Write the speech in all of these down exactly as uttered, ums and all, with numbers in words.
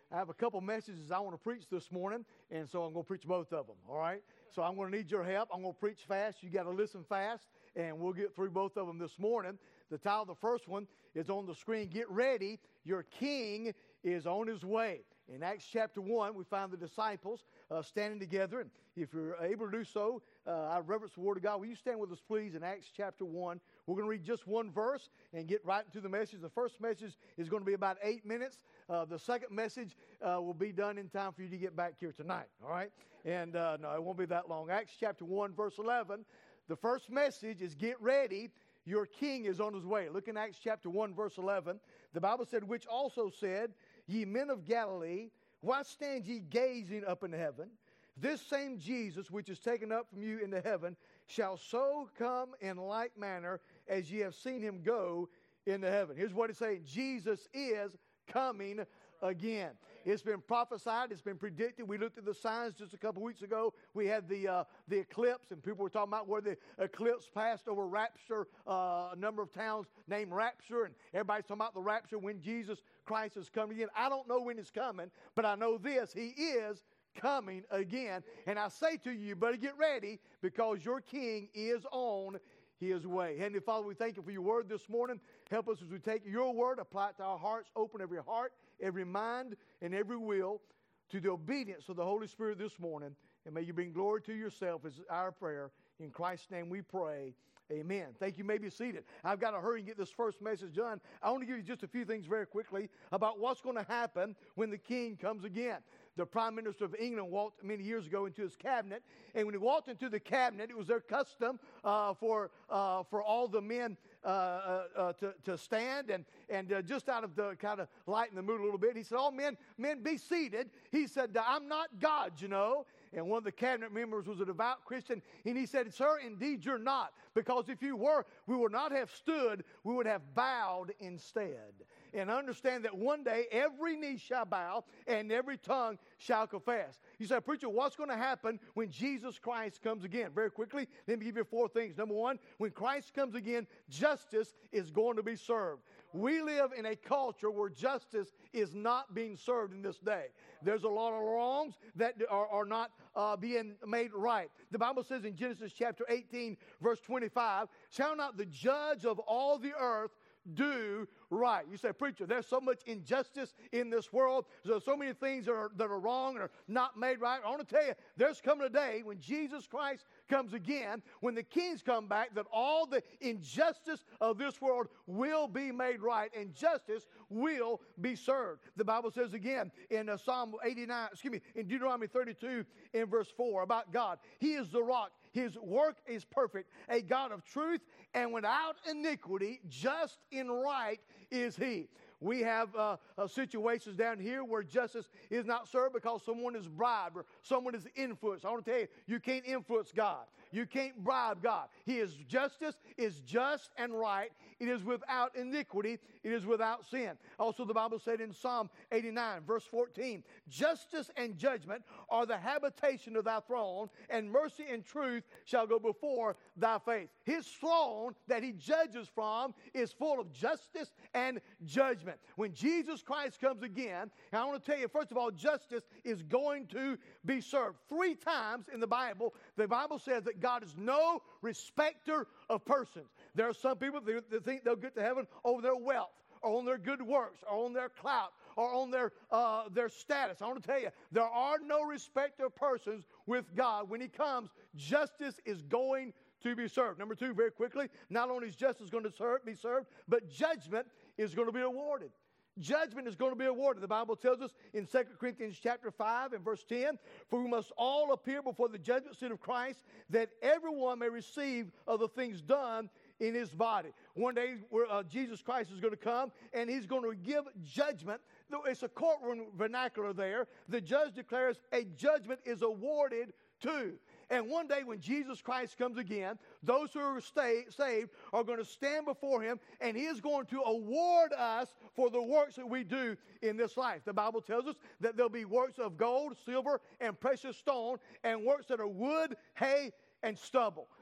I have a couple messages I want to preach this morning, and so I'm going to preach both of them, all right? So I'm going to need your help. I'm going to preach fast. You got to listen fast, and we'll get through both of them this morning. The title of the first one is on the screen. Get ready. Your King is on his way. In Acts chapter one, we find the disciples uh, standing together. And if you're able to do so, uh, I reverence the Word of God. Will you stand with us, please, in Acts chapter one? We're going to read just one verse and get right into the message. The first message is going to be about eight minutes. Uh, the second message uh, will be done in time for you to get back here tonight, all right? And uh, no, it won't be that long. Acts chapter one, verse eleven. The first message is get ready. Your King is on his way. Look in Acts chapter one, verse eleven. The Bible said, which also said, ye men of Galilee, why stand ye gazing up into heaven? This same Jesus, which is taken up from you into heaven, shall so come in like manner as ye have seen him go into heaven. Here's what it's saying. Jesus is coming again. It's been prophesied. It's been predicted. We looked at the signs just a couple weeks ago. We had the uh, the eclipse, and people were talking about where the eclipse passed over Rapture, uh, a number of towns named Rapture, and everybody's talking about the rapture when Jesus Christ is coming again. I don't know when he's coming, but I know this. He is coming again. And I say to you, you better get ready because your King is on his way. Heavenly Father, we thank you for your word this morning. Help us as we take your word, apply it to our hearts, open every heart, every mind, and every will to the obedience of the Holy Spirit this morning. And may you bring glory to yourself is our prayer. In Christ's name we pray. Amen. Thank you. You may be seated. I've got to hurry and get this first message done. I want to give you just a few things very quickly about what's going to happen when the King comes again. The Prime Minister of England walked many years ago into his cabinet, and when he walked into the cabinet, it was their custom uh, for uh, for all the men uh, uh, uh, to, to stand, and and uh, just out of the kind of lighten the mood a little bit, he said, "All men, men, be seated." He said, "I'm not God, you know." And one of the cabinet members was a devout Christian, and he said, "Sir, indeed you're not, because if you were, we would not have stood, we would have bowed instead." And understand that one day every knee shall bow and every tongue shall confess. You say, "Preacher, what's going to happen when Jesus Christ comes again?" Very quickly, let me give you four things. Number one, when Christ comes again, justice is going to be served. We live in a culture where justice is not being served in this day. There's a lot of wrongs that are, are not uh, being made right. The Bible says in Genesis chapter eighteen, verse twenty-five, "Shall not the judge of all the earth do right?" You say, "Preacher, there's so much injustice in this world. There's so many things that are, that are wrong and are not made right." I want to tell you, there's coming a day when Jesus Christ comes again, when the kings come back, that all the injustice of this world will be made right and justice will be served. The Bible says again in uh, Psalm eighty-nine, excuse me, in Deuteronomy thirty-two in verse four about God. He is the rock. His work is perfect, a God of truth, and without iniquity, just and right is he. We have uh, uh, situations down here where justice is not served because someone is bribed or someone is influenced. I want to tell you, you can't influence God. You can't bribe God. He is justice, is just and right. It is without iniquity. It is without sin. Also, the Bible said in Psalm eighty-nine, verse fourteen, "Justice and judgment are the habitation of thy throne, and mercy and truth shall go before thy face." His throne that he judges from is full of justice and judgment. When Jesus Christ comes again, and I want to tell you, first of all, justice is going to be served. Three times in the Bible, the Bible says that God is no respecter of persons. There are some people that think they'll get to heaven over their wealth, or on their good works, or on their clout, or on their uh, their status. I want to tell you, there are no respecter of persons with God. When he comes, justice is going to be served. Number two, very quickly, not only is justice going to serve, be served, but judgment is going to be awarded. Judgment is going to be awarded. The Bible tells us in Second Corinthians chapter five and verse ten, "For we must all appear before the judgment seat of Christ, that everyone may receive of the things done in his body." One day, where, uh, Jesus Christ is going to come, and he's going to give judgment. It's a courtroom vernacular there. The judge declares a judgment is awarded to. And one day when Jesus Christ comes again, those who are stay, saved are going to stand before him, and he is going to award us for the works that we do in this life. The Bible tells us that there'll be works of gold, silver, and precious stone, and works that are wood, hay, and stubble.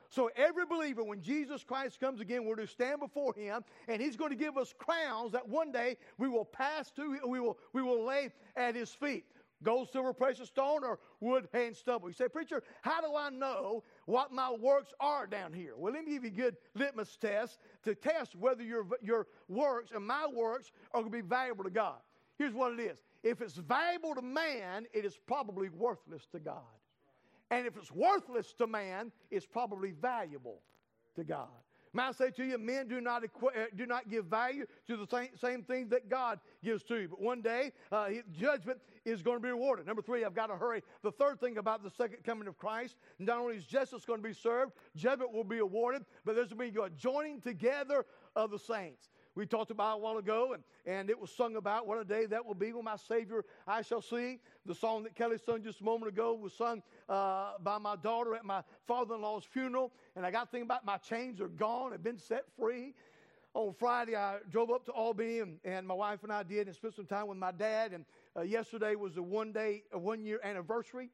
So every believer, when Jesus Christ comes again, we're to stand before him, and he's going to give us crowns that one day we will pass through, we will, we will lay at his feet. Gold, silver, precious stone, or wood, hay, and stubble. You say, preacher, how do I know what my works are down here? Well, let me give you a good litmus test to test whether your, your works and my works are going to be valuable to God. Here's what it is. If it's valuable to man, it is probably worthless to God. And if it's worthless to man, it's probably valuable to God. May I say to you, men do not equ- do not give value to the same, same things that God gives to you. But one day, uh, judgment is going to be rewarded. Number three, I've got to hurry. The third thing about the second coming of Christ, not only is justice going to be served, judgment will be awarded, but there's going to be a joining together of the saints. We talked about a while ago, and, and it was sung about what a day that will be when my Savior I shall see. The song that Kelly sung just a moment ago was sung uh, by my daughter at my father-in-law's funeral. And I got to think about my chains are gone, have been set free. On Friday, I drove up to Albany, and, and my wife and I did, and spent some time with my dad. And uh, yesterday was a one-day, a one-year anniversary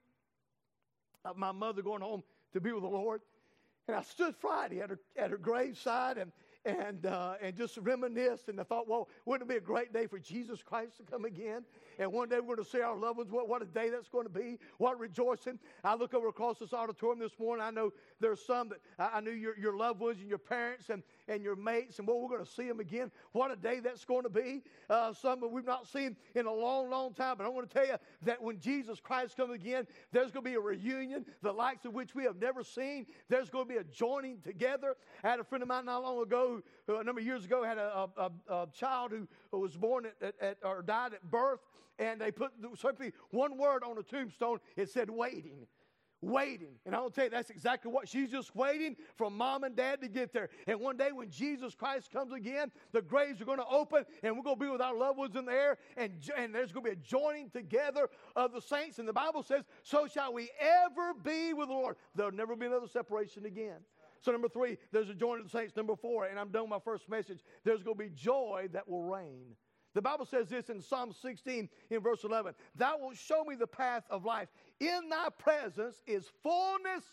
of my mother going home to be with the Lord. And I stood Friday at her, at her graveside, and And uh, and just reminisced, and I thought, well, wouldn't it be a great day for Jesus Christ to come again? And one day we're going to see our loved ones. What, what a day that's going to be. What rejoicing. I look over across this auditorium this morning. I know there's some that I, I knew your, your loved ones and your parents and, and your mates, and well, we're going to see them again. What a day that's going to be. Uh, some that we've not seen in a long, long time. But I want to tell you that when Jesus Christ comes again, there's going to be a reunion, the likes of which we have never seen. There's going to be a joining together. I had a friend of mine not long ago, who a number of years ago had a, a, a child who, who was born at, at, at or died at birth, and they put simply one word on a tombstone. It said waiting. Waiting. And I want to tell you, that's exactly what she's just waiting for mom and dad to get there. And one day when Jesus Christ comes again, the graves are going to open, and we're going to be with our loved ones in there, and, and there's going to be a joining together of the saints. And the Bible says, so shall we ever be with the Lord. There'll never be another separation again. So number three, there's a joining of the saints. Number four, and I'm done with my first message, there's going to be joy that will reign. The Bible says this in Psalm sixteen in verse eleven. Thou wilt show me the path of life. In thy presence is fullness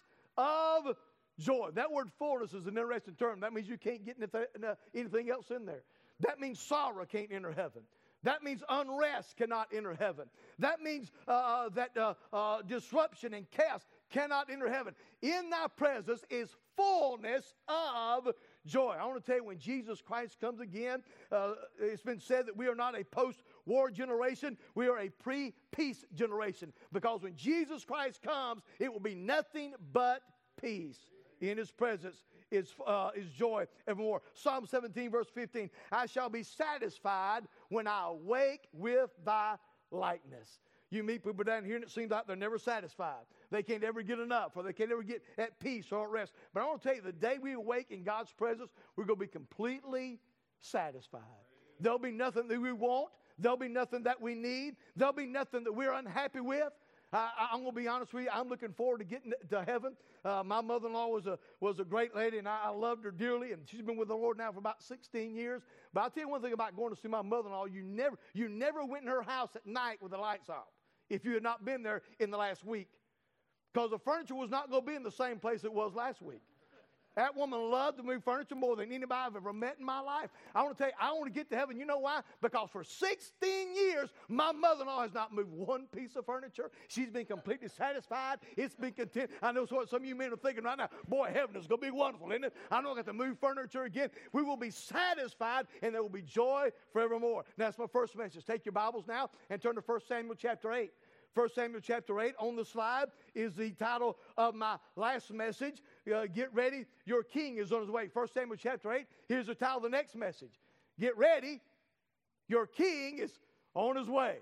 of joy. That word fullness is an interesting term. That means you can't get anything else in there. That means sorrow can't enter heaven. That means unrest cannot enter heaven. That means uh, that uh, uh, disruption and chaos cannot enter heaven. In thy presence is fullness of joy. I want to tell you, when Jesus Christ comes again, uh, it's been said that we are not a post-war generation. We are a pre-peace generation. Because when Jesus Christ comes, it will be nothing but peace. In his presence is, uh, is joy evermore. Psalm seventeen, verse fifteen. I shall be satisfied when I awake with thy likeness. You meet people down here, and it seems like they're never satisfied. They can't ever get enough, or they can't ever get at peace or at rest. But I want to tell you, the day we awake in God's presence, we're going to be completely satisfied. There'll be nothing that we want. There'll be nothing that we need. There'll be nothing that we're unhappy with. I, I'm going to be honest with you. I'm looking forward to getting to heaven. Uh, my mother-in-law was a was a great lady, and I, I loved her dearly. And she's been with the Lord now for about sixteen years. But I'll tell you one thing about going to see my mother-in-law. You never you never went in her house at night with the lights off if you had not been there in the last week, because the furniture was not going to be in the same place it was last week. That woman loved to move furniture more than anybody I've ever met in my life. I want to tell you, I want to get to heaven. You know why? Because for sixteen years, my mother-in-law has not moved one piece of furniture. She's been completely satisfied. It's been content. I know what some of you men are thinking right now. Boy, heaven is going to be wonderful, isn't it? I don't have to move furniture again. We will be satisfied, and there will be joy forevermore. Now, that's my first message. Take your Bibles now and turn to First Samuel chapter eight. First Samuel chapter eight on the slide is the title of my last message. Uh, get ready, your king is on his way. First Samuel chapter eight, here's the title of the next message. Get ready, your king is on his way.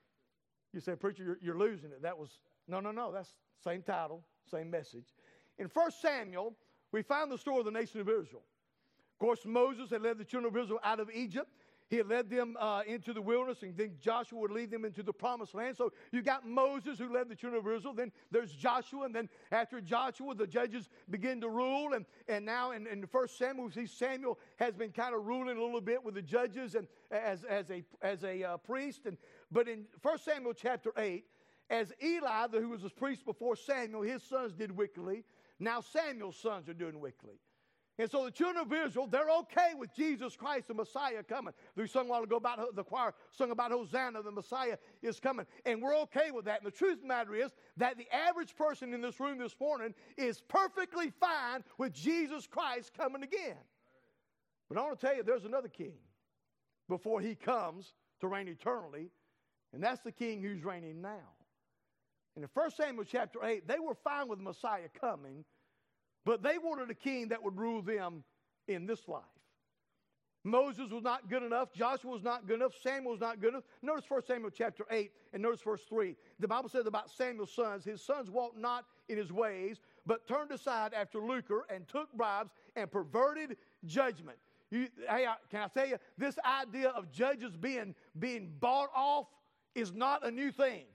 You say, preacher, you're, you're losing it. That was, no, no, no, that's same title, same message. In First Samuel, we find the story of the nation of Israel. Of course, Moses had led the children of Israel out of Egypt. He had led them uh, into the wilderness, and then Joshua would lead them into the promised land. So you got Moses, who led the children of Israel. Then there's Joshua, and then after Joshua, the judges begin to rule. And, and now in, in the First Samuel, we see Samuel has been kind of ruling a little bit with the judges and as, as a, as a uh, priest. And, but in First Samuel chapter eight, as Eli, who was a priest before Samuel, his sons did wickedly, Now Samuel's sons are doing wickedly. And so the children of Israel, they're okay with Jesus Christ, the Messiah, coming. We sung a while ago about, the choir sung about Hosanna, the Messiah is coming. And we're okay with that. And the truth of the matter is that the average person in this room this morning is perfectly fine with Jesus Christ coming again. But I want to tell you, there's another king before he comes to reign eternally, and that's the king who's reigning now. In First Samuel chapter eight, they were fine with the Messiah coming, but they wanted a king that would rule them in this life. Moses was not good enough. Joshua was not good enough. Samuel was not good enough. Notice First Samuel chapter eight and notice verse three. The Bible says about Samuel's sons, his sons walked not in his ways, but turned aside after lucre and took bribes and perverted judgment. You, hey, can I tell you, this idea of judges being, being bought off is not a new thing.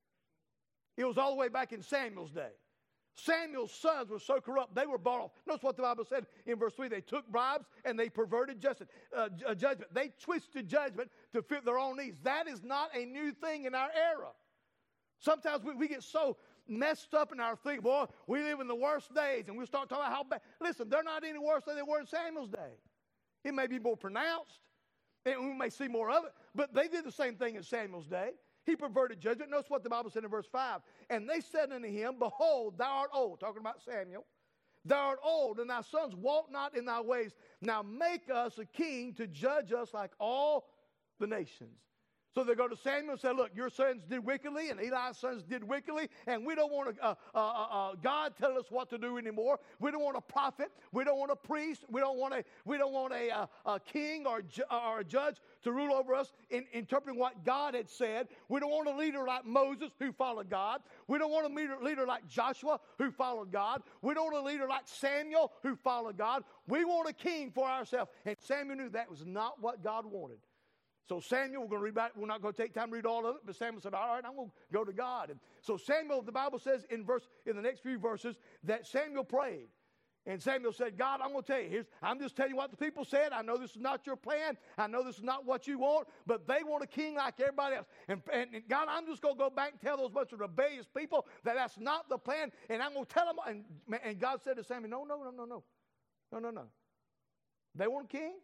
It was all the way back in Samuel's day. Samuel's sons were so corrupt, they were bought off. Notice what the Bible said in verse three. They took bribes and they perverted justice, uh, judgment. They twisted judgment to fit their own needs. That is not a new thing in our era. Sometimes we, we get so messed up in our thinking, boy, we live in the worst days, and we start talking about how bad. Listen, they're not any worse than they were in Samuel's day. It may be more pronounced, and we may see more of it, but they did the same thing in Samuel's day. He perverted judgment. Notice what the Bible said in verse five. And they said unto him, behold, thou art old, talking about Samuel. Thou art old, and thy sons walk not in thy ways. Now make us a king to judge us like all the nations. So they go to Samuel and say, look, your sons did wickedly, and Eli's sons did wickedly, and we don't want a, uh, uh, uh, God tell us what to do anymore. We don't want a prophet. We don't want a priest. We don't want a, we don't want a, a, a king or, ju- or a judge to rule over us in interpreting what God had said. We don't want a leader like Moses who followed God. We don't want a leader, leader like Joshua who followed God. We don't want a leader like Samuel who followed God. We want a king for ourselves. And Samuel knew that was not what God wanted. So Samuel, we're going to read back, we're not going to take time to read all of it, but Samuel said, all right, I'm going to go to God. And so Samuel, the Bible says in verse, in the next few verses, that Samuel prayed. And Samuel said, God, I'm going to tell you, here's, I'm just telling you what the people said. I know this is not your plan. I know this is not what you want, but they want a king like everybody else. And, and, and God, I'm just going to go back and tell those bunch of rebellious people that that's not the plan, and I'm going to tell them. And, and God said to Samuel, no, no, no, no, no, no, no, no. They want a king?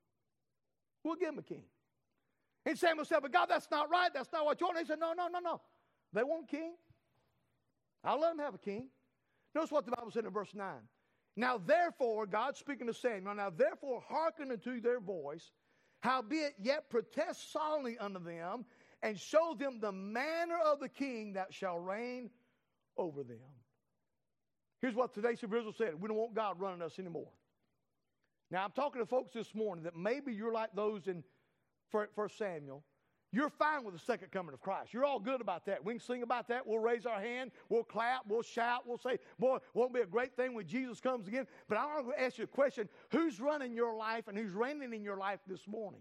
We'll give them a king. And Samuel said, but God, that's not right. That's not what you want. And he said, no, no, no, no. They want a king. I'll let them have a king. Notice what the Bible said in verse nine. Now therefore, God speaking to Samuel, now therefore hearken unto their voice, howbeit yet protest solemnly unto them, and show them the manner of the king that shall reign over them. Here's what the nation of Israel said. We don't want God running us anymore. Now I'm talking to folks this morning that maybe you're like those in First Samuel. You're fine with the second coming of Christ. You're all good about that. We can sing about that. We'll raise our hand. We'll clap. We'll shout. We'll say, boy, won't be a great thing when Jesus comes again. But I want to ask you a question. Who's running your life and who's reigning in your life this morning?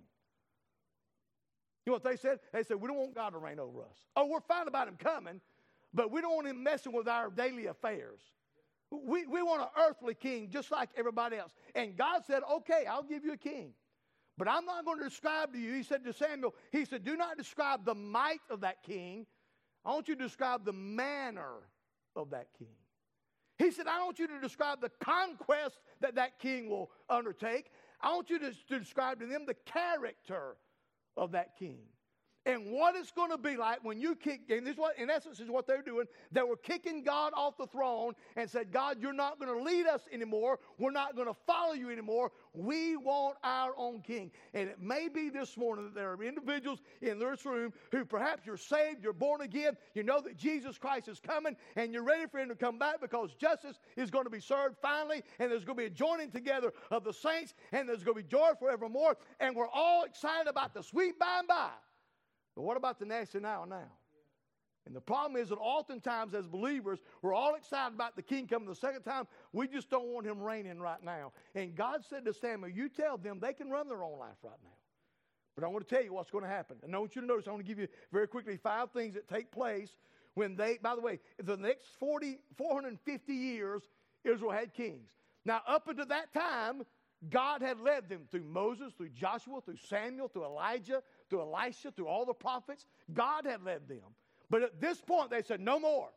You know what they said? They said, we don't want God to reign over us. Oh, we're fine about him coming, but we don't want him messing with our daily affairs. We, we want an earthly king just like everybody else. And God said, okay, I'll give you a king. But I'm not going to describe to you, he said to Samuel, he said, do not describe the might of that king. I want you to describe the manner of that king. He said, I want you to describe the conquest that that king will undertake. I want you to, to describe to them the character of that king. And what it's going to be like when you kick, and this is what, in essence, is what they're doing. They were kicking God off the throne and said, God, you're not going to lead us anymore. We're not going to follow you anymore. We want our own king. And it may be this morning that there are individuals in this room who perhaps you're saved, you're born again, you know that Jesus Christ is coming, and you're ready for him to come back because justice is going to be served finally, and there's going to be a joining together of the saints, and there's going to be joy forevermore, and we're all excited about the sweet by and by. But what about the next and now and now? And the problem is that oftentimes as believers, we're all excited about the king coming the second time. We just don't want him reigning right now. And God said to Samuel, you tell them they can run their own life right now. But I want to tell you what's going to happen. And I want you to notice, I want to give you very quickly five things that take place when they, by the way, the next forty, four hundred fifty years, Israel had kings. Now, up until that time, God had led them through Moses, through Joshua, through Samuel, through Elijah, through Elisha, through all the prophets. God had led them. But at this point, they said, no more.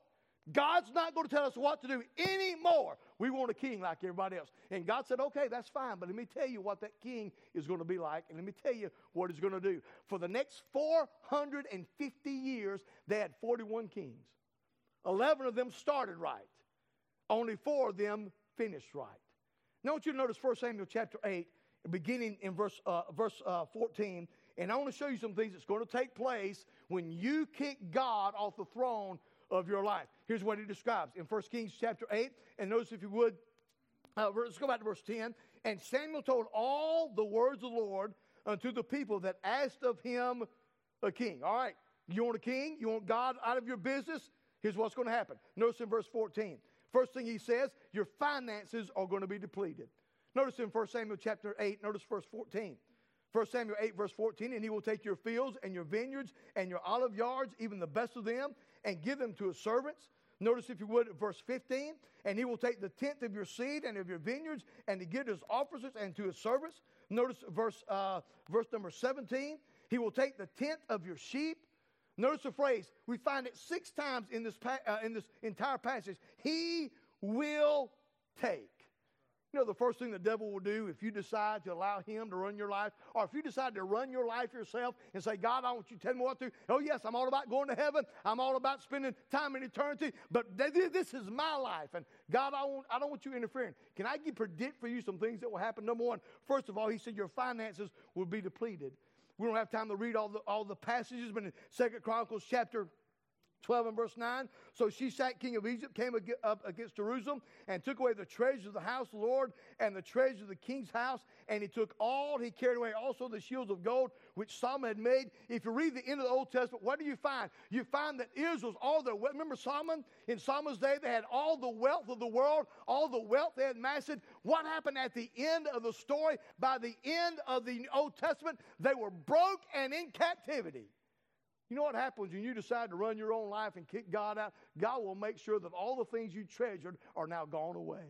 God's not going to tell us what to do anymore. We want a king like everybody else. And God said, okay, that's fine, but let me tell you what that king is going to be like, and let me tell you what he's going to do. For the next four hundred fifty years, they had forty-one kings. eleven of them started right. Only four of them finished right. Now I want you to notice First Samuel chapter eight, beginning in verse, uh, verse uh, fourteen. And I want to show you some things that's going to take place when you kick God off the throne of your life. Here's what he describes in First Kings chapter eight. And notice, if you would, uh, let's go back to verse ten. And Samuel told all the words of the Lord unto the people that asked of him a king. All right, you want a king? You want God out of your business? Here's what's going to happen. Notice in verse fourteen. First thing he says, your finances are going to be depleted. Notice in First Samuel chapter eight, notice verse fourteen. First Samuel eight, verse fourteen, and he will take your fields and your vineyards and your olive yards, even the best of them, and give them to his servants. Notice, if you would, verse fifteen, and he will take the tenth of your seed and of your vineyards, and to give to his officers and to his servants. Notice verse, uh, verse number seventeen, he will take the tenth of your sheep. Notice the phrase, we find it six times in this, pa- uh, in this entire passage. He will take. You know, the first thing the devil will do if you decide to allow him to run your life, or if you decide to run your life yourself and say, God, I want you to tell me what to do. Oh, yes, I'm all about going to heaven. I'm all about spending time in eternity. But this is my life. And God, I, want, I don't want you interfering. Can I give, predict for you some things that will happen? Number one, first of all, he said your finances will be depleted. We don't have time to read all the, all the passages, but in Second Chronicles chapter twelve and verse nine, so Shishak, king of Egypt, came up against Jerusalem and took away the treasure of the house of the Lord and the treasure of the king's house, and he took all, he carried away also the shields of gold which Solomon had made. If you read the end of the Old Testament, what do you find? You find that Israel's all their wealth. Remember Solomon? In Solomon's day, they had all the wealth of the world, all the wealth they had amassed. What happened at the end of the story? By the end of the Old Testament, they were broke and in captivity. You know what happens when you decide to run your own life and kick God out? God will make sure that all the things you treasured are now gone away.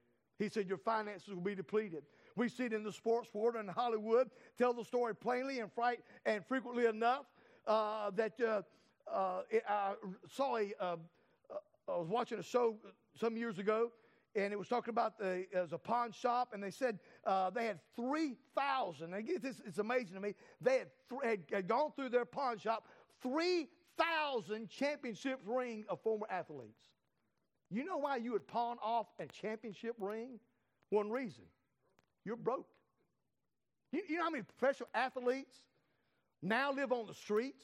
He said your finances will be depleted. We see it in the sports world and Hollywood. Tell the story plainly and, fright, and frequently enough uh, that uh, uh, I saw a, uh, I was watching a show some years ago, and it was talking about the, it was a pawn shop, and they said uh, they had three thousand. And this, it's amazing to me. They had, th- had, had gone through their pawn shop, three thousand championship ring of former athletes. You know why you would pawn off a championship ring? One reason. You're broke. You, you know how many professional athletes now live on the streets?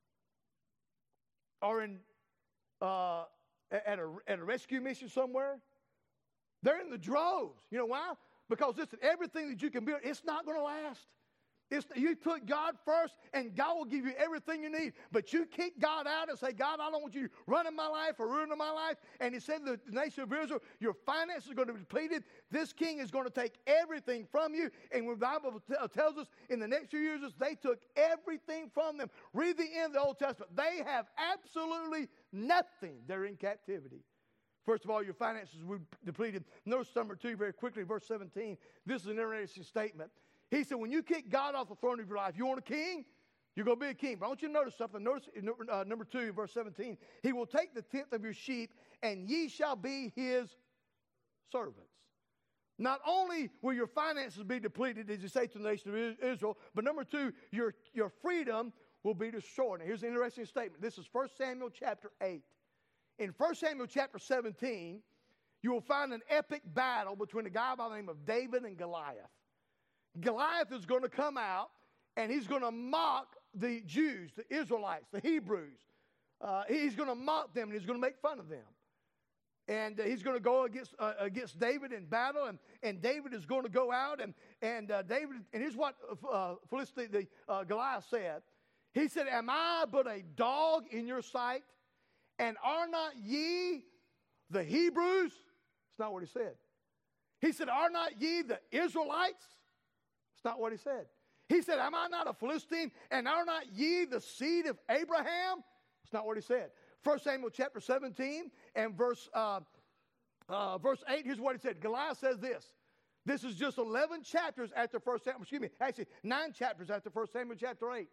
Or in uh, at, a, at a rescue mission somewhere? They're in the droves. You know why? Because listen, everything that you can build, it's not going to last. It's, you put God first, and God will give you everything you need. But you kick God out and say, God, I don't want you running my life or ruining my life. And he said to the nation of Israel, your finances are going to be depleted. This king is going to take everything from you. And when the Bible tells us in the next few years, they took everything from them. Read the end of the Old Testament. They have absolutely nothing. They're in captivity. First of all, your finances will be depleted. Notice number two very quickly, verse seventeen. This is an interesting statement. He said, when you kick God off the throne of your life, you want a king? You're going to be a king. But I want you to notice something. Notice uh, number two, verse seventeen. He will take the tenth of your sheep, and ye shall be his servants. Not only will your finances be depleted, as you say to the nation of Israel, but number two, your, your freedom will be destroyed. Now, here's an interesting statement. This is First Samuel chapter eight. In First Samuel chapter seventeen, you will find an epic battle between a guy by the name of David and Goliath. Goliath is going to come out, and he's going to mock the Jews, the Israelites, the Hebrews. Uh, he's going to mock them, and he's going to make fun of them. And uh, he's going to go against uh, against David in battle, and, and David is going to go out, and and uh, David, and here's what uh, Philistine, the uh, Goliath said. He said, am I but a dog in your sight, and are not ye the Hebrews? That's not what he said. He said, are not ye the Israelites? That's not what he said. He said, am I not a Philistine, and are not ye the seed of Abraham? That's not what he said. First Samuel chapter seventeen and verse, uh, uh, verse eight, here's what he said. Goliath says this. This is just eleven chapters after First Samuel, excuse me, actually nine chapters after First Samuel chapter eight.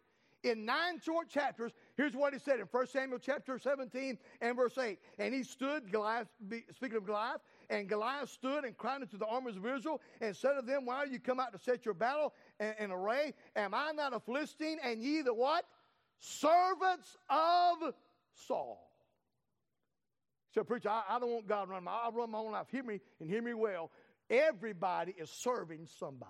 in nine short chapters. Here's what he said in First Samuel chapter seventeen and verse eight. And he stood, Goliath, speaking of Goliath, and Goliath stood and cried unto the armies of Israel and said to them, why are you come out to set your battle in, in array? Am I not a Philistine, and ye the what? Servants of Saul. So, preacher, I, I don't want God to run my life. I run my own life. Hear me and hear me well. Everybody is serving somebody.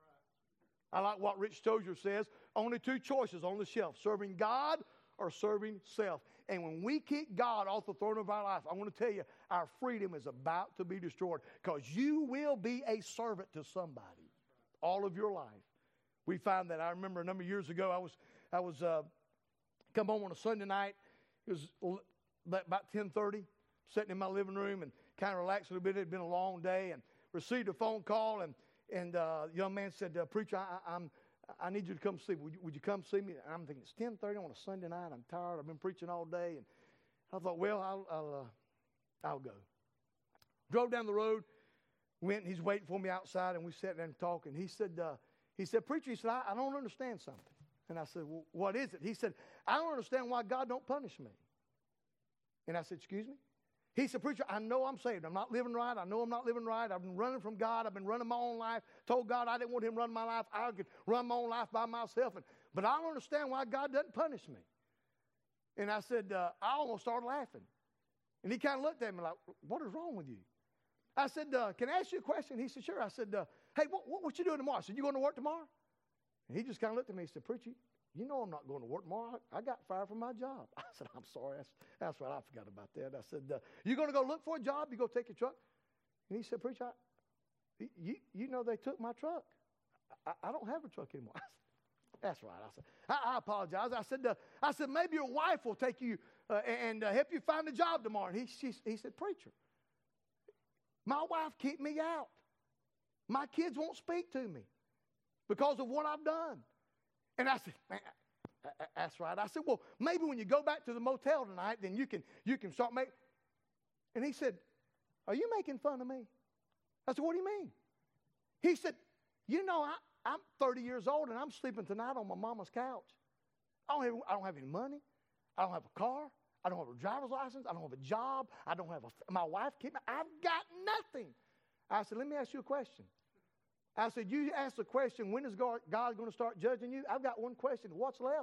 I like what Rich Tozier says. Only two choices on the shelf, serving God or serving self. And when we kick God off the throne of our life, I want to tell you, our freedom is about to be destroyed, because you will be a servant to somebody all of your life. We find that. I remember a number of years ago, I was, I was uh, come home on a Sunday night. It was about ten thirty, sitting in my living room and kind of relaxed a little bit. It had been a long day, and received a phone call, and And uh, the young man said, uh, preacher, I, I'm, I need you to come see me. Would you, would you come see me? And I'm thinking, it's ten thirty on a Sunday night. I'm tired. I've been preaching all day. And I thought, well, I'll, I'll, uh, I'll go. Drove down the road, went, and he's waiting for me outside, and we sat there and talked. And he said, uh, he said, preacher, he said, I, I don't understand something. And I said, well, what is it? He said, I don't understand why God don't punish me. And I said, excuse me? He said, preacher, I know I'm saved. I'm not living right. I know I'm not living right. I've been running from God. I've been running my own life. Told God I didn't want him running my life. I could run my own life by myself. And, but I don't understand why God doesn't punish me. And I said, uh, I almost started laughing. And he kind of looked at me like, what is wrong with you? I said, uh, can I ask you a question? He said, sure. I said, uh, hey, what, what, what you doing tomorrow? I said, you going to work tomorrow? And he just kind of looked at me and said, preacher, you know I'm not going to work tomorrow. I, I got fired from my job. I said, I'm sorry. That's, that's right. I forgot about that. I said, uh, you going to go look for a job? You go take your truck? And he said, preacher, I, you, you know they took my truck. I, I don't have a truck anymore. I said, that's right. I said, I, I apologize. I said, uh, I said, maybe your wife will take you uh, and uh, help you find a job tomorrow. And he, she, he said, preacher, my wife kicked me out. My kids won't speak to me because of what I've done. And I said, man, that's right. I said, well, maybe when you go back to the motel tonight, then you can you can start making. And he said, are you making fun of me? I said, what do you mean? He said, you know, I, I'm thirty years old, and I'm sleeping tonight on my mama's couch. I don't have, I don't have any money. I don't have a car. I don't have a driver's license. I don't have a job. I don't have a, my wife keep me. I've got nothing. I said, let me ask you a question. I said, you asked the question, when is God, God going to start judging you? I've got one question. What's left?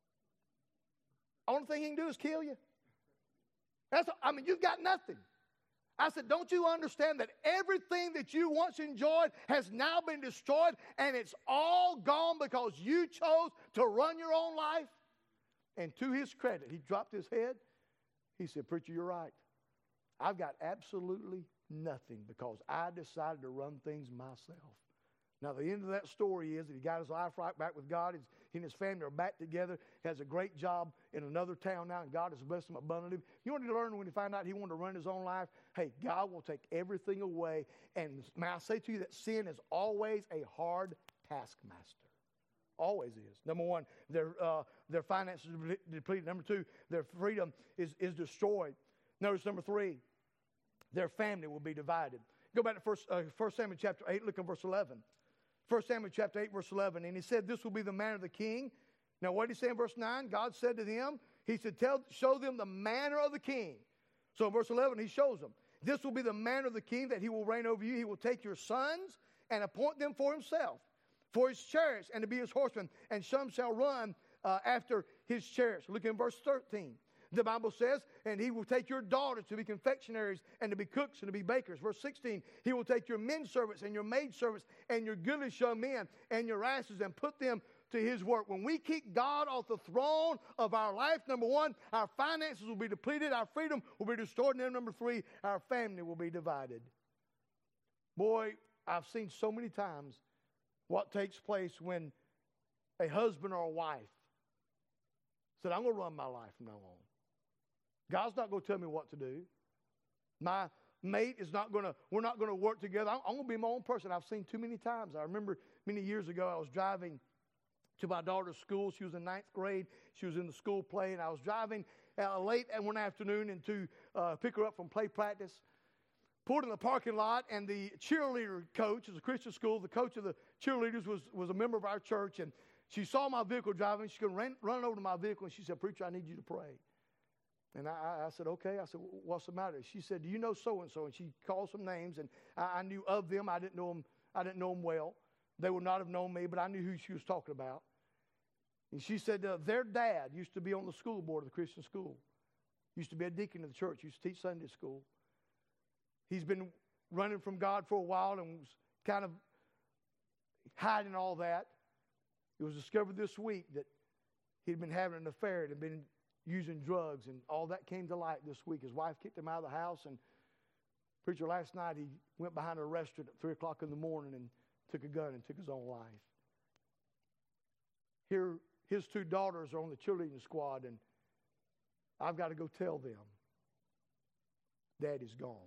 Only thing he can do is kill you. That's, I mean, you've got nothing. I said, don't you understand that everything that you once enjoyed has now been destroyed, and it's all gone because you chose to run your own life? And to his credit, he dropped his head. He said, preacher, you're right. I've got absolutely nothing because I decided to run things myself. Now, the end of that story is that he got his life right back with God. His, he and his family are back together. He has a great job in another town now, and God has blessed him abundantly. You want to learn when he found out he wanted to run his own life? Hey, God will take everything away. And may I say to you that sin is always a hard taskmaster. Always is. Number one, their, uh, their finances are depleted. Number two, their freedom is, is destroyed. Notice number three, their family will be divided. Go back to First, uh, First Samuel chapter eight, look at verse eleven. First Samuel chapter eight, verse eleven. And he said, this will be the manner of the king. Now, what did he say in verse nine? God said to them, he said, Tell, show them the manner of the king. So in verse eleven, he shows them. This will be the manner of the king, that he will reign over you. He will take your sons and appoint them for himself, for his chariots, and to be his horsemen, and some shall run uh, after his chariots. Look in verse thirteen. The Bible says, and he will take your daughters to be confectionaries and to be cooks and to be bakers. Verse sixteen, he will take your men servants and your maid servants and your goodliest young men and your asses and put them to his work. When we kick God off the throne of our life, number one, our finances will be depleted, our freedom will be destroyed, and then number three, our family will be divided. Boy, I've seen so many times what takes place when a husband or a wife said, I'm going to run my life from now on. God's not going to tell me what to do. My mate is not going to, we're not going to work together. I'm, I'm going to be my own person. I've seen too many times. I remember many years ago, I was driving to my daughter's school. She was in ninth grade. She was in the school play, and I was driving uh, late one afternoon and to uh, pick her up from play practice. Pulled in the parking lot, and the cheerleader coach, it was a Christian school, the coach of the cheerleaders was, was a member of our church, and she saw my vehicle driving. She could run, run over to my vehicle, and she said, "Preacher, I need you to pray." And I, I said, "Okay." I said, "What's the matter?" She said, "Do you know so-and-so?" And she called some names, and I, I knew of them. I didn't know them. I didn't know them well. They would not have known me, but I knew who she was talking about. And she said, uh, their dad used to be on the school board of the Christian school. Used to be a deacon of the church. Used to teach Sunday school. He's been running from God for a while and was kind of hiding all that. It was discovered this week that he'd been having an affair and had been using drugs, and all that came to light this week. His wife kicked him out of the house, and preacher, last night he went behind a restaurant at three o'clock in the morning and took a gun and took his own life. Here, his two daughters are on the cheerleading squad, and I've got to go tell them, Daddy's gone.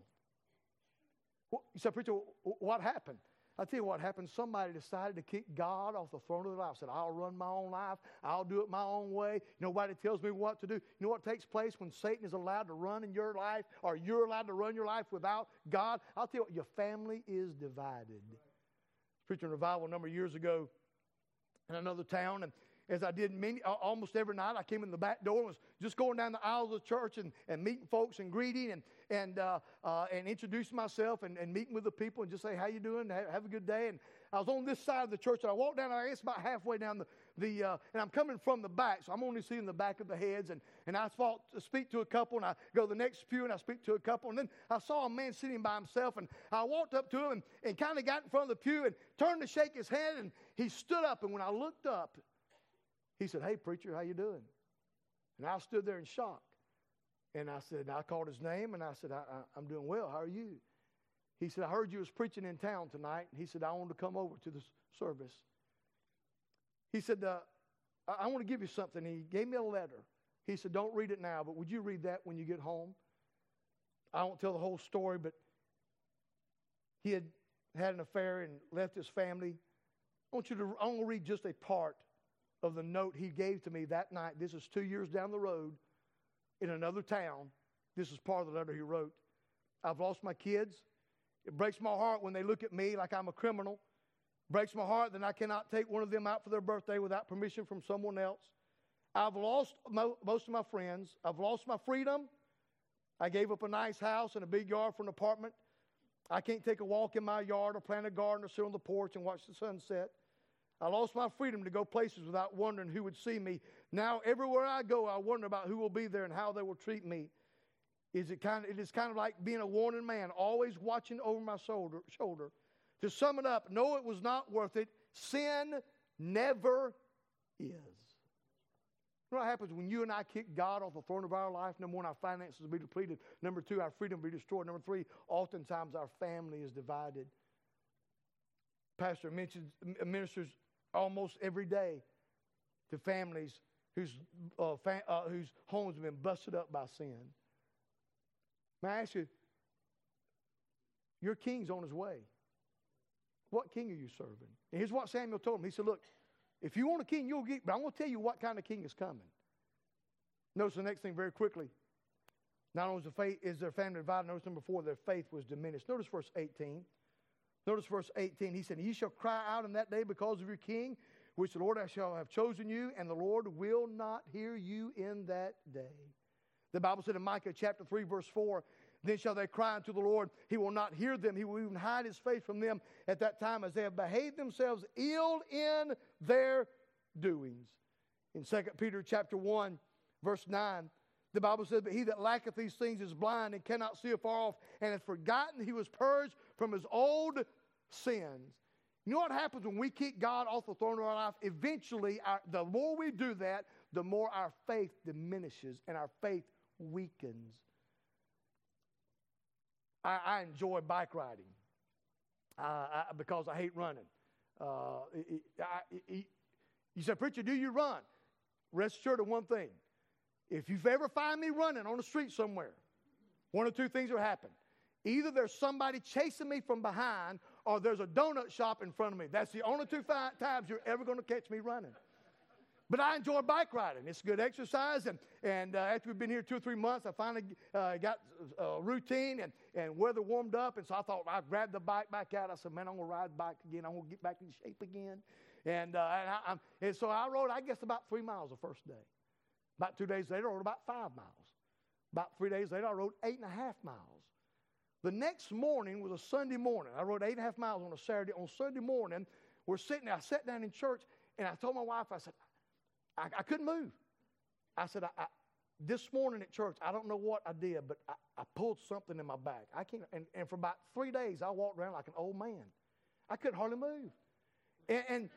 Well, you say, preacher, what happened? I'll tell you what happened. Somebody decided to kick God off the throne of their life. Said, I'll run my own life. I'll do it my own way. Nobody tells me what to do. You know what takes place when Satan is allowed to run in your life, or you're allowed to run your life without God? I'll tell you what, your family is divided. I was preaching a revival a number of years ago in another town, and as I did many, almost every night, I came in the back door and was just going down the aisle of the church and, and meeting folks and greeting and and uh, uh, and introducing myself and, and meeting with the people and just say, how you doing? Have, have a good day. And I was on this side of the church, and I walked down, I guess about halfway down the, the uh, and I'm coming from the back, so I'm only seeing the back of the heads. And, and I thought to speak to a couple, and I go to the next pew, and I speak to a couple. And then I saw a man sitting by himself, and I walked up to him and, and kind of got in front of the pew and turned to shake his hand, and he stood up. And when I looked up, he said, hey, preacher, how you doing? And I stood there in shock. And I said, and I called his name, and I said, I, I, I'm doing well. How are you? He said, I heard you was preaching in town tonight. And he said, I wanted to come over to the service. He said, uh, I, I want to give you something. He gave me a letter. He said, don't read it now, but would you read that when you get home? I won't tell the whole story, but he had had an affair and left his family. I want you to, I want to read just a part of the note he gave to me that night. This is two years down the road in another town. This is part of the letter he wrote. I've lost my kids. It breaks my heart when they look at me like I'm a criminal. Breaks my heart that I cannot take one of them out for their birthday without permission from someone else. I've lost mo- most of my friends. I've lost my freedom. I gave up a nice house and a big yard for an apartment. I can't take a walk in my yard or plant a garden or sit on the porch and watch the sunset. I lost my freedom to go places without wondering who would see me. Now, everywhere I go, I wonder about who will be there and how they will treat me. Is it kind of, it is kind of like being a warning man, always watching over my shoulder, shoulder. To sum it up, no, it was not worth it. Sin never is. You know what happens when you and I kick God off the throne of our life? Number one, our finances will be depleted. Number two, our freedom will be destroyed. Number three, oftentimes our family is divided. Pastor mentions, ministers almost every day to families whose, uh, fa- uh, whose homes have been busted up by sin. May I ask you, your king's on his way. What king are you serving? And here's what Samuel told him. He said, look, if you want a king, you'll get, but I'm going to tell you what kind of king is coming. Notice the next thing very quickly. Not only is, the faith, is their family divided, notice number four, their faith was diminished. Notice verse eighteen. Notice verse eighteen. He said, ye shall cry out in that day because of your king, which the Lord shall have chosen you, and the Lord will not hear you in that day. The Bible said in Micah chapter three, verse four, then shall they cry unto the Lord. He will not hear them. He will even hide his face from them at that time, as they have behaved themselves ill in their doings. In Second Peter chapter one, verse nine, the Bible says, but he that lacketh these things is blind and cannot see afar off, and hath forgotten he was purged from his old sins. You know what happens when we kick God off the throne of our life? Eventually, our, the more we do that, the more our faith diminishes and our faith weakens. I, I enjoy bike riding uh, I, because I hate running. Uh, it, it, I, it, you say, preacher, do you run? Rest assured of one thing. If you ever find me running on the street somewhere, one or two things will happen. Either there's somebody chasing me from behind, or there's a donut shop in front of me. That's the only two fi- times you're ever going to catch me running. But I enjoy bike riding. It's good exercise, and, and uh, after we've been here two or three months, I finally uh, got a routine, and, and weather warmed up, and so I thought I'd grab the bike back out. I said, man, I'm going to ride bike again. I'm going to get back in shape again. And, uh, and, I, I'm, and so I rode, I guess, about three miles the first day. About two days later, I rode about five miles. About three days later, I rode eight and a half miles. The next morning was a Sunday morning. I rode eight and a half miles on a Saturday. On Sunday morning, we're sitting there. I sat down in church, and I told my wife, I said, I, I couldn't move. I said, I, I, this morning at church, I don't know what I did, but I, I pulled something in my back. I can't, and, and for about three days, I walked around like an old man. I couldn't hardly move. And, and,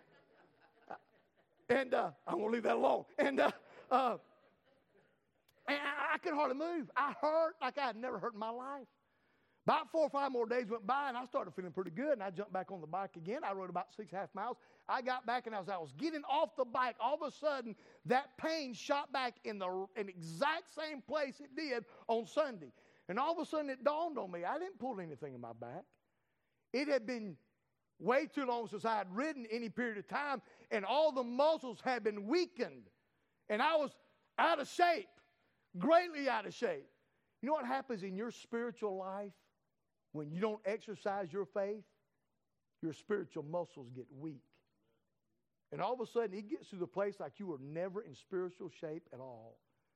and uh, I'm going to leave that alone. And, uh, uh, and I, I couldn't hardly move. I hurt like I had never hurt in my life. About four or five more days went by, and I started feeling pretty good, and I jumped back on the bike again. I rode about six and a half miles. I got back, and as I was getting off the bike, all of a sudden, that pain shot back in the in exact same place it did on Sunday. And all of a sudden, it dawned on me, I didn't pull anything in my back. It had been way too long since I had ridden any period of time, and all the muscles had been weakened. And I was out of shape, greatly out of shape. You know what happens in your spiritual life? When you don't exercise your faith, your spiritual muscles get weak. And all of a sudden, it gets to the place like you were never in spiritual shape at all.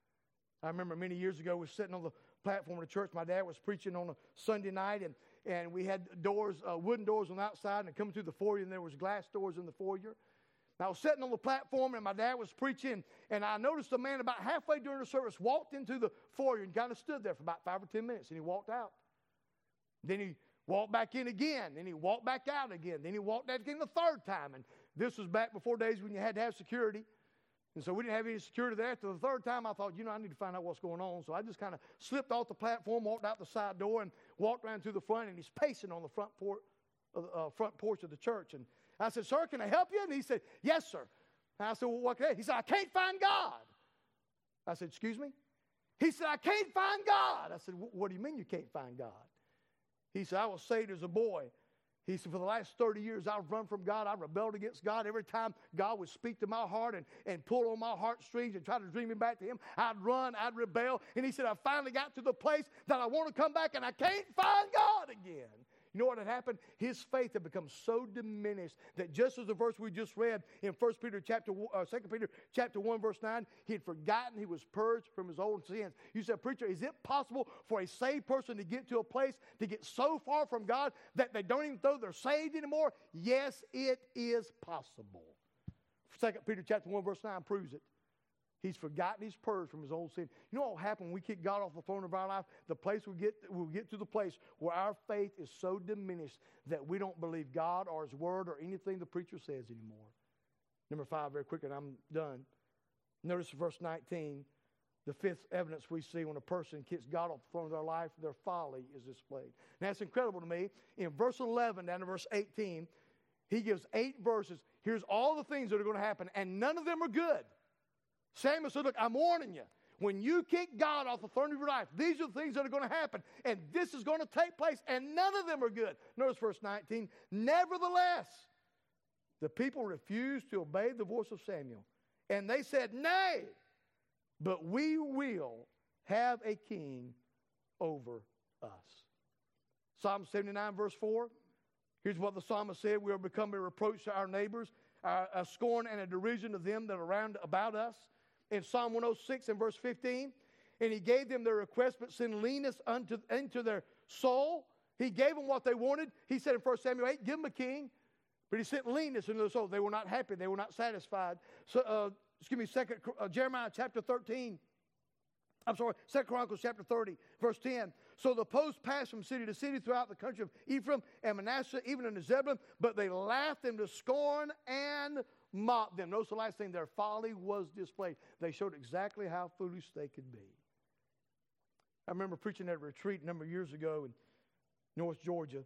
I remember many years ago, we were sitting on the platform of the church. My dad was preaching on a Sunday night, and, and we had doors, uh, wooden doors on the outside, and coming through the foyer, and there was glass doors in the foyer. And I was sitting on the platform, and my dad was preaching, and I noticed a man about halfway during the service walked into the foyer and kind of stood there for about five or ten minutes, and he walked out. Then he walked back in again. Then he walked back out again. Then he walked out again the third time. And this was back before days when you had to have security. And so we didn't have any security there. After the third time, I thought, you know, I need to find out what's going on. So I just kind of slipped off the platform, walked out the side door, and walked around to the front. And he's pacing on the front, por- uh, front porch of the church. And I said, sir, can I help you? And he said, yes, sir. And I said, well, what can I? He said, I can't find God. I said, excuse me? He said, I can't find God. I said, what do you mean you can't find God? He said, I was saved as a boy. He said, for the last thirty years, I've run from God. I've rebelled against God. Every time God would speak to my heart and, and pull on my heartstrings and try to dream me back to Him, I'd run, I'd rebel. And he said, I finally got to the place that I want to come back, and I can't find God again. You know what had happened? His faith had become so diminished that just as the verse we just read in First Peter chapter, uh, Second Peter chapter one, verse nine, he had forgotten he was purged from his old sins. You said, preacher, is it possible for a saved person to get to a place, to get so far from God that they don't even know they're saved anymore? Yes, it is possible. Second Peter chapter one, verse nine proves it. He's forgotten his purge from his old sin. You know what will happen when we kick God off the throne of our life? The place we get, we'll get to the place where our faith is so diminished that we don't believe God or His Word or anything the preacher says anymore. Number five, very quickly, and I'm done. Notice verse nineteen, the fifth evidence we see when a person kicks God off the throne of their life, their folly is displayed. Now, it's incredible to me. In verse eleven down to verse eighteen, he gives eight verses. Here's all the things that are going to happen, and none of them are good. Samuel said, look, I'm warning you. When you kick God off the throne of your life, these are the things that are going to happen. And this is going to take place, and none of them are good. Notice verse nineteen. Nevertheless, the people refused to obey the voice of Samuel. And they said, nay, but we will have a king over us. Psalm seventy-nine, verse four. Here's what the psalmist said. We are become a reproach to our neighbors, a scorn and a derision of them that are round about us. In Psalm one oh six and verse fifteen, and he gave them their request, but sent leanness unto, into their soul. He gave them what they wanted. He said in First Samuel eight, give them a king. But he sent leanness into their soul. They were not happy. They were not satisfied. So, uh, excuse me, second, uh, Jeremiah chapter thirteen. I'm sorry, Second Chronicles chapter thirty, verse ten. So the post passed from city to city throughout the country of Ephraim and Manasseh, even unto Zebulun, but they laughed them to scorn and mocked them. Notice the last thing, their folly was displayed. They showed exactly how foolish they could be. I remember preaching at a retreat a number of years ago in North Georgia.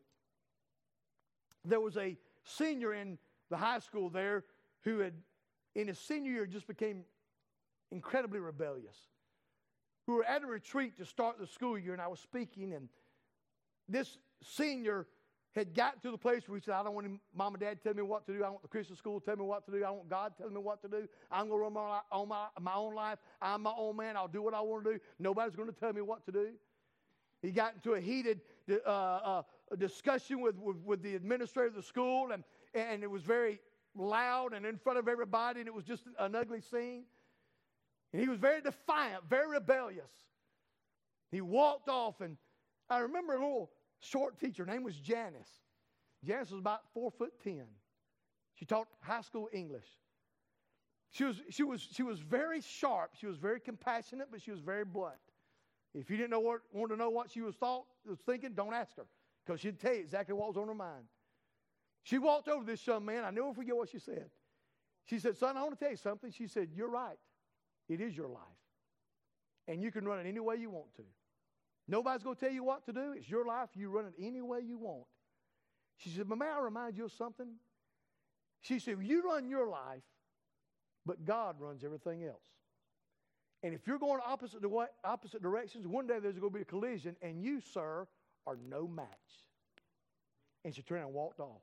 There was a senior in the high school there who had, in his senior year, just became incredibly rebellious. We were at a retreat to start the school year, and I was speaking, and this senior had gotten to the place where he said, I don't want him, mom and dad tell me what to do. I want the Christian school to tell me what to do. I don't want God telling me what to do. I'm going to run my, on my, my own life. I'm my own man. I'll do what I want to do. Nobody's going to tell me what to do. He got into a heated uh, uh, discussion with, with, with the administrator of the school, and, and it was very loud and in front of everybody, and it was just an ugly scene. And he was very defiant, very rebellious. He walked off, and I remember a little short teacher. Her name was Janice. Janice was about four foot ten. She taught high school English. She was, she was, she was very sharp. She was very compassionate, but she was very blunt. If you didn't know what, want to know what she was thought, was thinking, don't ask her, because she'd tell you exactly what was on her mind. She walked over to this young man. I never forget what she said. She said, son, I want to tell you something. She said, you're right. It is your life. And you can run it any way you want to. Nobody's going to tell you what to do. It's your life. You run it any way you want. She said, but may I remind you of something? She said, you run your life, but God runs everything else. And if you're going opposite, opposite directions, one day there's going to be a collision, and you, sir, are no match. And she turned and walked off.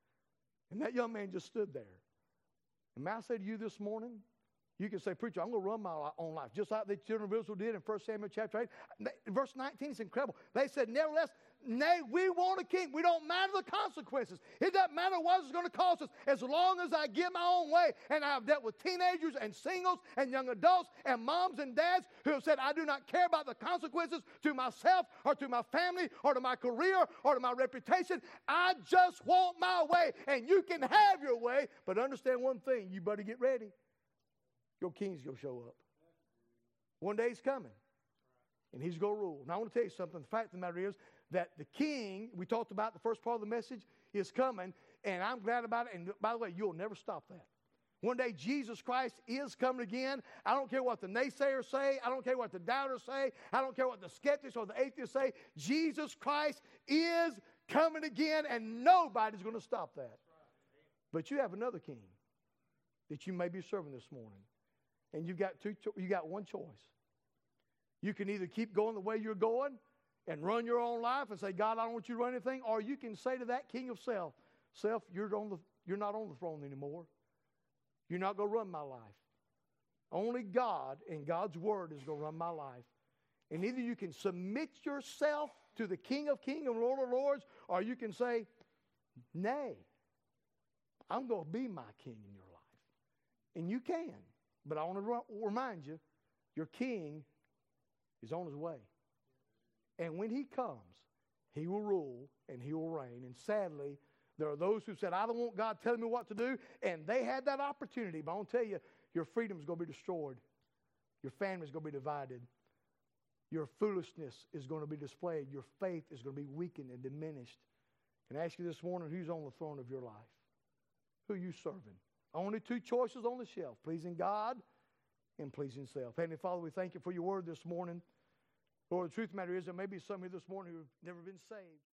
And that young man just stood there. And may I say to you this morning, you can say, preacher, I'm going to run my own life, just like the children of Israel did in First Samuel chapter eight. Verse nineteen is incredible. They said, nevertheless, nay, we want a king. We don't matter the consequences. It doesn't matter what it's going to cost us, as long as I get my own way. And I've dealt with teenagers and singles and young adults and moms and dads who have said, I do not care about the consequences to myself or to my family or to my career or to my reputation. I just want my way. And you can have your way, but understand one thing. You better get ready. Your king's going to show up. One day he's coming, and he's going to rule. Now, I want to tell you something. The fact of the matter is that the king, we talked about the first part of the message, is coming, and I'm glad about it. And by the way, you'll never stop that. One day, Jesus Christ is coming again. I don't care what the naysayers say. I don't care what the doubters say. I don't care what the skeptics or the atheists say. Jesus Christ is coming again, and nobody's going to stop that. But you have another king that you may be serving this morning. And you've got two. Cho- you got one choice. You can either keep going the way you're going and run your own life and say, God, I don't want you to run anything, or you can say to that king of self, self, you're on the, you're not on the throne anymore. You're not going to run my life. Only God and God's word is going to run my life. And either you can submit yourself to the King of Kings and Lord of Lords, or you can say, nay, I'm going to be my king in your life. And you can. But I want to remind you, your king is on his way. And when he comes, he will rule and he will reign. And sadly, there are those who said, I don't want God telling me what to do. And they had that opportunity. But I want to tell you, your freedom is going to be destroyed. Your family is going to be divided. Your foolishness is going to be displayed. Your faith is going to be weakened and diminished. And I ask you this morning, who's on the throne of your life? Who are you serving? Only two choices on the shelf, pleasing God and pleasing self. Heavenly Father, we thank you for your word this morning. Lord, the truth of the matter is there may be some here this morning who have never been saved.